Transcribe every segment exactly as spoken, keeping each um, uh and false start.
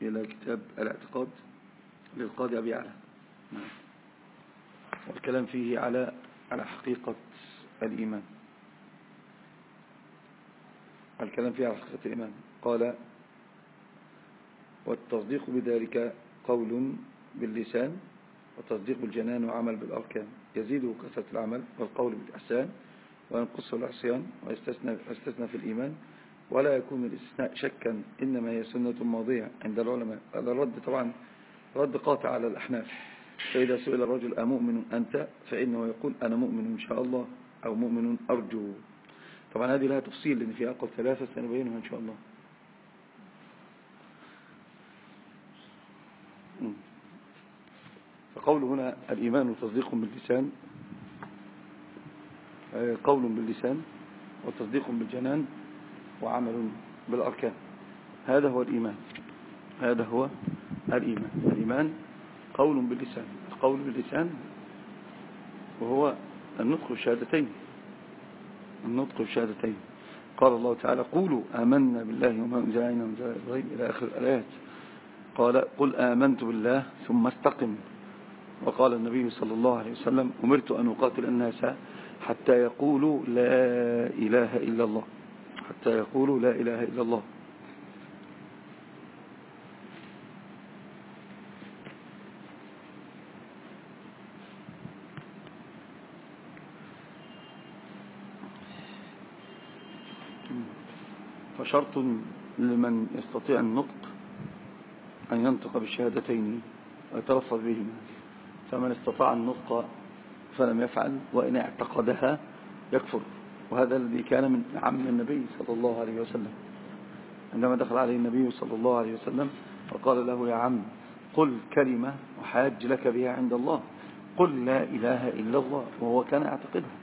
إلى كتاب الاعتقاد للقاضي أبي يعلى، والكلام فيه على على حقيقة الإيمان. الكلام فيه على حقيقة الإيمان. قال: والتصديق بذلك قول باللسان وتصديق بالجنان وعمل بالأركان، يزيده كثرة العمل والقول بالإحسان وينقصه العصيان، ويستثنى, ويستثنى في الإيمان، ولا يكون الاستثناء شكا، إنما هي سنة ماضية عند العلماء. هذا الرد طبعا رد قاطع على الأحناف. فإذا سئل الرجل أمؤمن أنت، فإنه يقول أنا مؤمن إن شاء الله، أو مؤمن أرجو. طبعا هذه لها تفصيل لأن فيها أقل ثلاثة سنبينها إن شاء الله. فقول هنا الإيمان تصديق باللسان، قول باللسان وتصديق بالجنان وعمل بالأركان. هذا هو الإيمان. هذا هو الإيمان. الإيمان قول باللسان. القول باللسان وهو النطق بالشهادتين. النطق بالشهادتين. قال الله تعالى: قولوا آمنا بالله وما أنزل علينا وأنزل إبراهيم إلى آخر الآيات. قال: قل آمنت بالله ثم استقم. وقال النبي صلى الله عليه وسلم: أمرت أن أقاتل الناس حتى يقولوا لا إله إلا الله. حتى يقولوا لا إله إلا الله. فشرط لمن يستطيع النطق أن ينطق بالشهادتين ويتلفظ بهما. فمن استطاع النطق فلم يفعل وإن اعتقدها يكفر. وهذا الذي كان من عم النبي صلى الله عليه وسلم، عندما دخل عليه النبي صلى الله عليه وسلم وقال له: يا عم قل كلمة وحاج لك بها عند الله، قل لا إله إلا الله. وهو كان يعتقدها.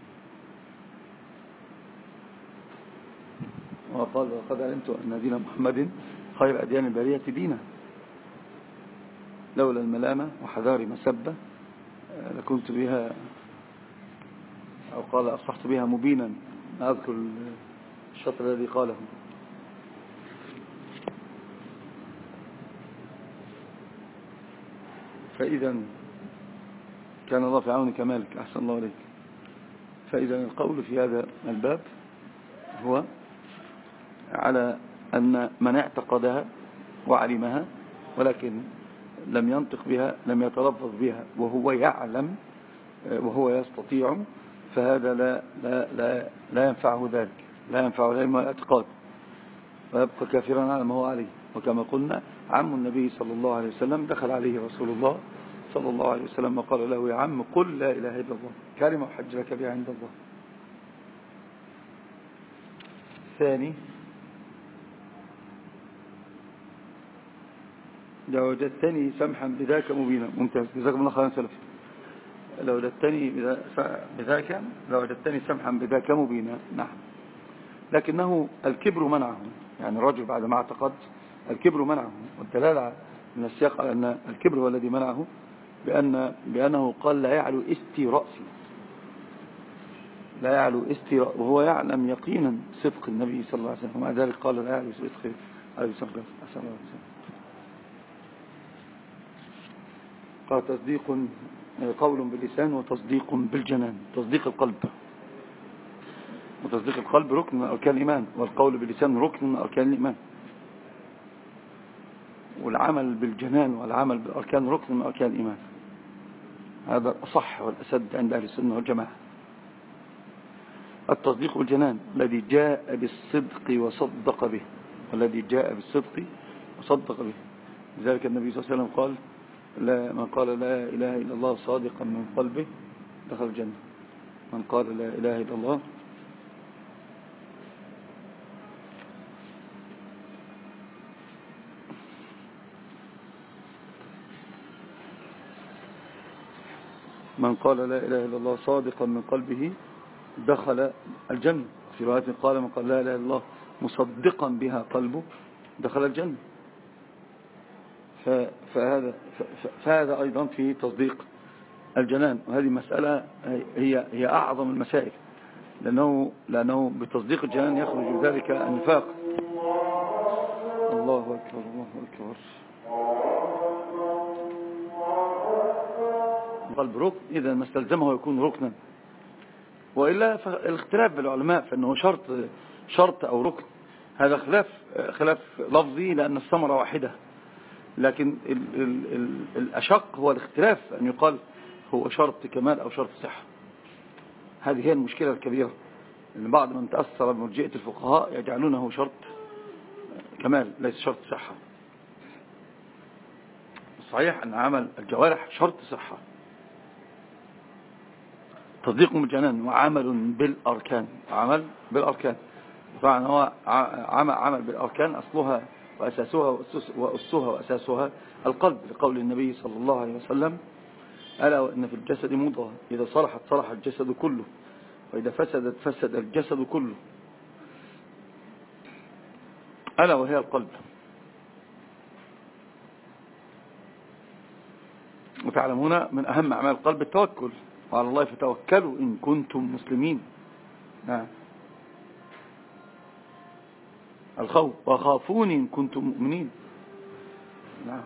وقال: وقد علمت أن دين محمد خير أديان البرية دينا، لولا الملامة وحذار مسبة لكنت بها، أو قال أصبحت بها مبينا. أذكر الشطر الذي قاله. فإذا كان الله في عونك مالك. أحسن الله عليك. فإذا القول في هذا الباب هو على أن من اعتقدها وعلمها ولكن لم ينطق بها، لم يتلفظ بها وهو يعلم وهو يستطيع، فهذا لا لا لا لا ينفعه ذلك، لا ينفعه العلم والاعتقاد، ويبقى كافرا على ما هو عليه. وكما قلنا عم النبي صلى الله عليه وسلم دخل عليه رسول الله صلى الله عليه وسلم وقال له: يا عم قل لا إله إلا الله، كلمة وحج لك بها عند الله. ثاني: لو وجدتني سمحا بذاك مبينا. ممتاز، جزاكم الله خيرا سلفي. لو وجدتني بذاك لو وجدتني سمحا بذاك مبينا. نعم. لكنه الكبر منعه، يعني الرجل بعد ما اعتقد الكبر منعه. والدلالة من السياق على أن الكبر هو الذي منعه بأن بأنه قال: لا يعلو استي رأسي، لا يعلو استي رأسي، وهو يعلم يقينا صدق النبي صلى الله عليه وسلم، ومع ذلك قال: لا يعلو استي رأسي. قال: تصديق قول باللسان وتصديق بالجنان. تصديق القلب، وتصديق القلب ركن من أركان الإيمان، والقول باللسان ركن من أركان الإيمان، والعمل بالجنان والعمل بالأركان ركن من أركان الإيمان. هذا الأصح والأسد عند أهل السنة والجماعة. التصديق بالجنان الذي جاء بالصدق وصدق به، والذي جاء بالصدق وصدق به. لذلك النبي صلى الله عليه وسلم قال: لا من قال لا إله إلا الله صادقا من قلبه دخل الجنة. من قال لا إله إلا الله من قال لا إله إلا الله صادقا من قلبه دخل الجنة. في رواية قال: من قال لا إله إلا الله مصدقا بها قلبه دخل الجنة. فهذا, فهذا أيضا في تصديق الجنان. وهذه مسألة هي هي أعظم المسائل، لأنه لأنه بتصديق الجنان يخرج ذلك النفاق. الله أكبر. الله أكبر. قلب ركن إذا ما استلزمه يكون ركنا، وإلا فالاختلاف بالعلماء فإنه شرط شرط أو ركن هذا خلاف خلاف لفظي لأن الثمرة واحدة، لكن ال ال ال الأشق هو الاختلاف أن يقال هو شرط كمال أو شرط صحة. هذه هي المشكلة الكبيرة، أن بعض من تأثر بمرجئة الفقهاء يجعلونه شرط كمال ليس شرط صحة. صحيح أن عمل الجوارح شرط صحة، تصديق بالجنان وعمل بالأركان، عمل بالأركان. طبعا هو عمل, عمل بالأركان أصلها وأساسها وأسسها وأساسها القلب، لقول النبي صلى الله عليه وسلم ألا وإن في الجسد مضغة إذا صلحت صلح الجسد كله وإذا فسدت فسد الجسد كله، ألا وهي القلب. وتعلمون من أهم أعمال القلب التوكل، وعلى الله فتوكلوا إن كنتم مسلمين. نعم. الخوف وخافوني إن كنتم مؤمنين. نعم.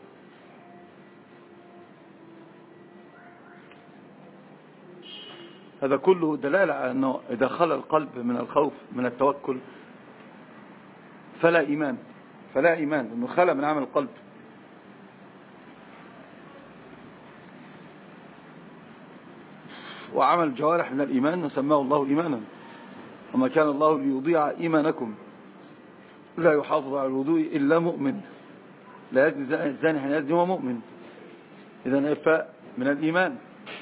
هذا كله دلالة على أنه إذا خلى القلب من الخوف من التوكل فلا إيمان، فلا إيمان أنه خلى من عمل القلب. وعمل الجوارح من الإيمان وسماه الله إيمانا، وما كان الله ليضيع إيمانكم لا يحافظ على الوضوء إلا مؤمن، لا يزني الزاني حين يزني هو مؤمن. إذن إفاء من الإيمان.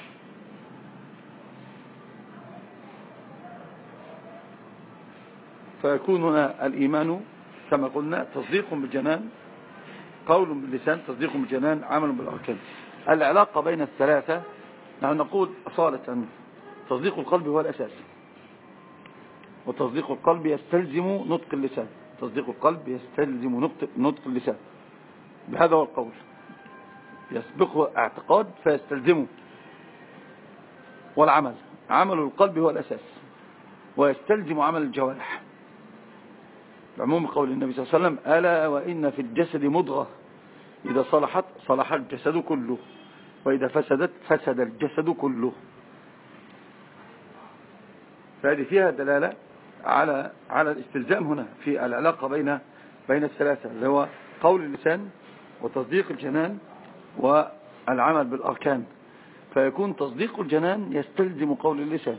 فيكون هنا الإيمان كما قلنا تصديق بالجنان، قول باللسان، تصديق بالجنان، عمل بالأركان. العلاقة بين الثلاثة نحن نقول أصالة تصديق القلب هو الأساس، وتصديق القلب يستلزم نطق اللسان، تصديق القلب يستلزم نطق اللسان، بهذا هو القول، يسبقه اعتقاد فيستلزمه. والعمل عمل القلب هو الأساس ويستلزم عمل الجوارح، بعموم قول النبي صلى الله عليه وسلم ألا وإن في الجسد مضغة إذا صلحت صلح الجسد كله وإذا فسدت فسد الجسد كله. فهذه فيها دلالة على على الاستلزام هنا في العلاقة بين بين الثلاثة، اللي هو قول اللسان وتصديق الجنان والعمل بالأركان. فيكون تصديق الجنان يستلزم قول اللسان،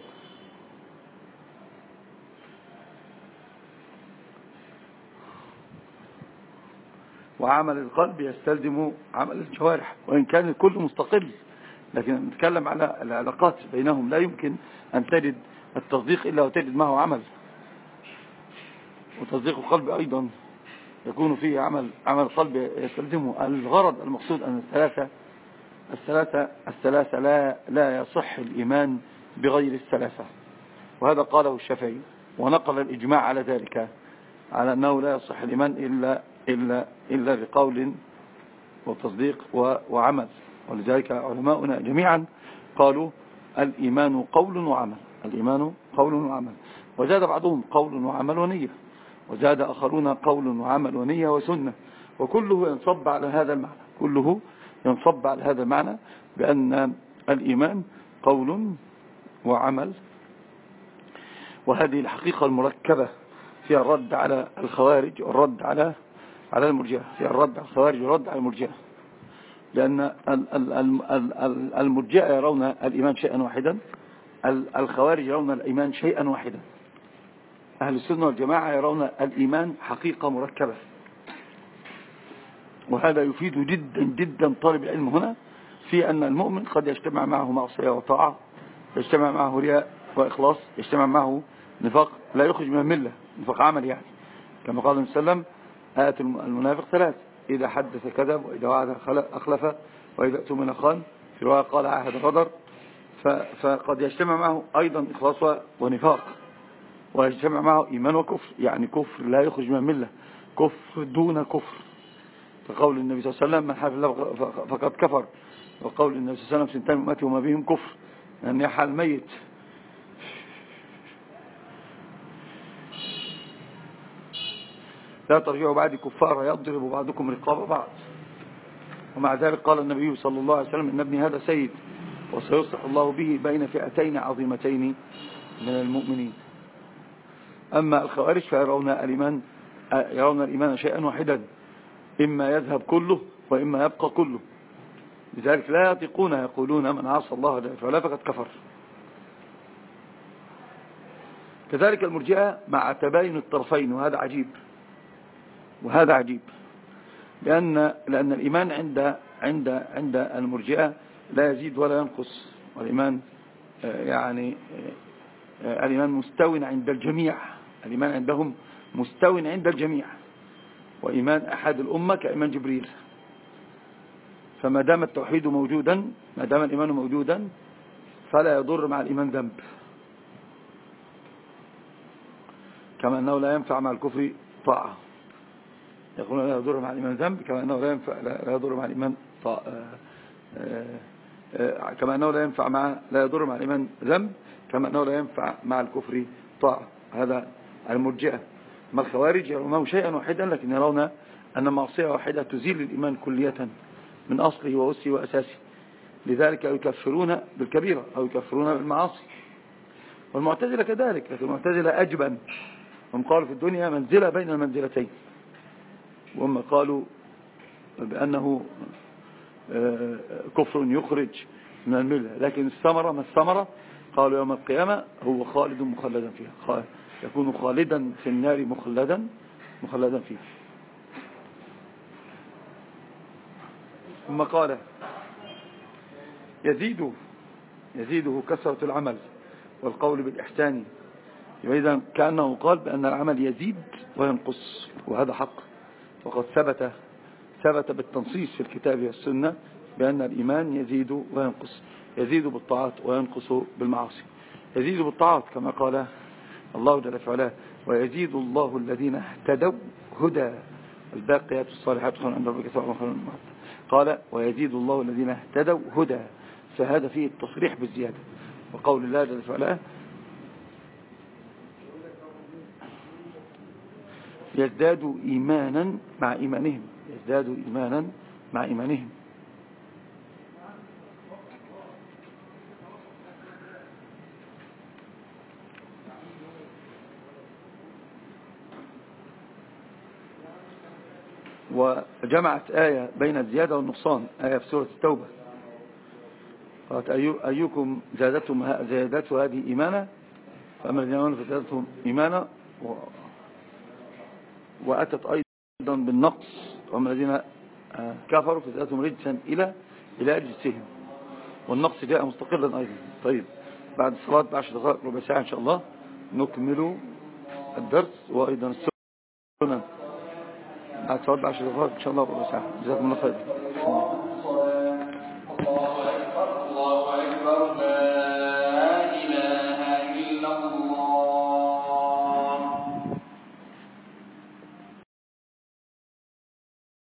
وعمل القلب يستلزم عمل الجوارح، وإن كان الكل مستقل، لكن نتكلم على العلاقات بينهم. لا يمكن أن تجد التصديق إلا وتجد معه عمل، وتصديق القلب أيضا يكون فيه عمل، عمل القلب يستلزمه. الغرض المقصود أن الثلاثة الثلاثة الثلاثة لا لا يصح الإيمان بغير الثلاثة، وهذا قاله الشافعي ونقل الإجماع على ذلك، على أنه لا يصح الإيمان إلا إلا إلا بقول وتصديق وعمل. ولذلك علماؤنا جميعا قالوا الإيمان قول وعمل، الإيمان قول وعمل. وزاد بعضهم قول وعمل ونية، وزاد آخرون قول وعمل ونية وسنة، وكله ينصب على هذا المعنى، كله ينصب على هذا المعنى بأن الإيمان قول وعمل. وهذه الحقيقة المركبة فيها الرد على الخوارج والرد على على المرجئة، فيها الرد على الخوارج والرد على المرجئة، لأن المرجئة يرون الإيمان شيئا واحدا، الخوارج يرون الإيمان شيئا واحدا، أهل السنة والجماعة يرون الإيمان حقيقة مركبة. وهذا يفيد جدا جدا طالب العلم هنا في أن المؤمن قد يجتمع معه معصية وطاعة، يجتمع معه رياء وإخلاص، يجتمع معه نفاق لا يخرج من الملة، نفاق عمل يعني، كما قال النبي صلى الله عليه وسلم آيات المنافق ثلاث: إذا حدث كذب، وإذا وعد أخلف، وإذا اؤتمن خان، في رواية قال عاهد غدر. فقد يجتمع معه أيضا إخلاص ونفاق، ويجتمع معه إيمان وكفر، يعني كفر لا يخرج من الملة، كفر دون كفر، فقول النبي صلى الله عليه وسلم من حلف الله فقد كفر، وقول النبي صلى الله عليه وسلم سنتين أمتي وما بهم كفر، يعني يحل ميت. لا ترجعوا بعدي كفارا يضرب بعضكم رقاب بعض. ومع ذلك قال النبي صلى الله عليه وسلم إن ابني هذا سيد وسيصلح الله به بين فئتين عظيمتين من المؤمنين. أما الخوارج فيرون الإيمان يرون الإيمان شيئا واحدا، إما يذهب كله وإما يبقى كله، لذلك لا يطيقون يقولون من عصى الله فلا فقد كفر. كذلك المرجئة مع تباين الطرفين، وهذا عجيب وهذا عجيب لأن لأن الإيمان عند عند عند المرجئة لا يزيد ولا ينقص، والإيمان يعني الإيمان مستو عند الجميع، الإيمان عندهم مستو عند الجميع، وإيمان أحد الأمة كإيمان جبريل. فما دام التوحيد موجودا، ما دام الإيمان موجودا فلا يضر مع الإيمان ذنب، كما أنه لا ينفع مع الكفر طاعة. يقولون لا يضر مع الإيمان ذنب كما أنه لا ينفع لا يضر مع الإيمان طاعة، كما أنه لا ينفع مع لا يضر مع الإيمان ذنب كما أنه لا ينفع مع الكفر طاعة. هذا المرجئة. ما الخوارج يرونه شيئا واحدا، لكن يرون أن معصية واحدة تزيل الإيمان كلية من أصله وأسه وأساسه، لذلك يكفرون بالكبيرة أو يكفرون بالمعاصي. والمعتزلة كذلك، لكن المعتزلة أجبن، هم قالوا في الدنيا منزلة بين المنزلتين، وهم قالوا بأنه كفر يخرج من الملة، لكن الثمرة ما الثمرة؟ قالوا يوم القيامة هو خالد مخلدا فيها، يكون خالدا في النار مخلدا مخلدا فيها. ثم قال يزيد يزيده كثرة العمل والقول بالإحسان، إذا كأنه قال بأن العمل يزيد وينقص، وهذا حق، وقد ثبت ثبت بالتنصيص في الكتاب والسنة بأن الإيمان يزيد وينقص، يزيد بالطاعات وينقص بالمعاصي. يزيد بالطاعات كما قال الله جل وعلا ويزيد الله الذين اهتدوا هدى الباقيات الصالحات خير عند ربك ثوابا وخير مرتبا. قال ويزيد الله الذين اهتدوا هدى، فهذا فيه التصريح بالزيادة. وقول الله جل وعلا يزدادوا إيمانا مع إيمانهم، يزدادوا إيمانا مع إيمانهم. وجمعت آية بين الزيادة والنقصان، آية في سورة التوبة قالت أيكم زادتهم زيادته هذه إيمانا، فأما الذين آمنوا فزادتهم إيمانا، وأتت أيضا بالنقص، وأما الذين كفروا فزادتهم رجسا إلى إلى أجسهم، والنقص جاء مستقلا أيضا. طيب بعد الصلاة بعشر دقائق ربع ساعة إن شاء الله نكمل الدرس وأيضا السنة. بعد الصلاة بعشر دقائق إن شاء الله ربع ساعة. جزاكم الله خير.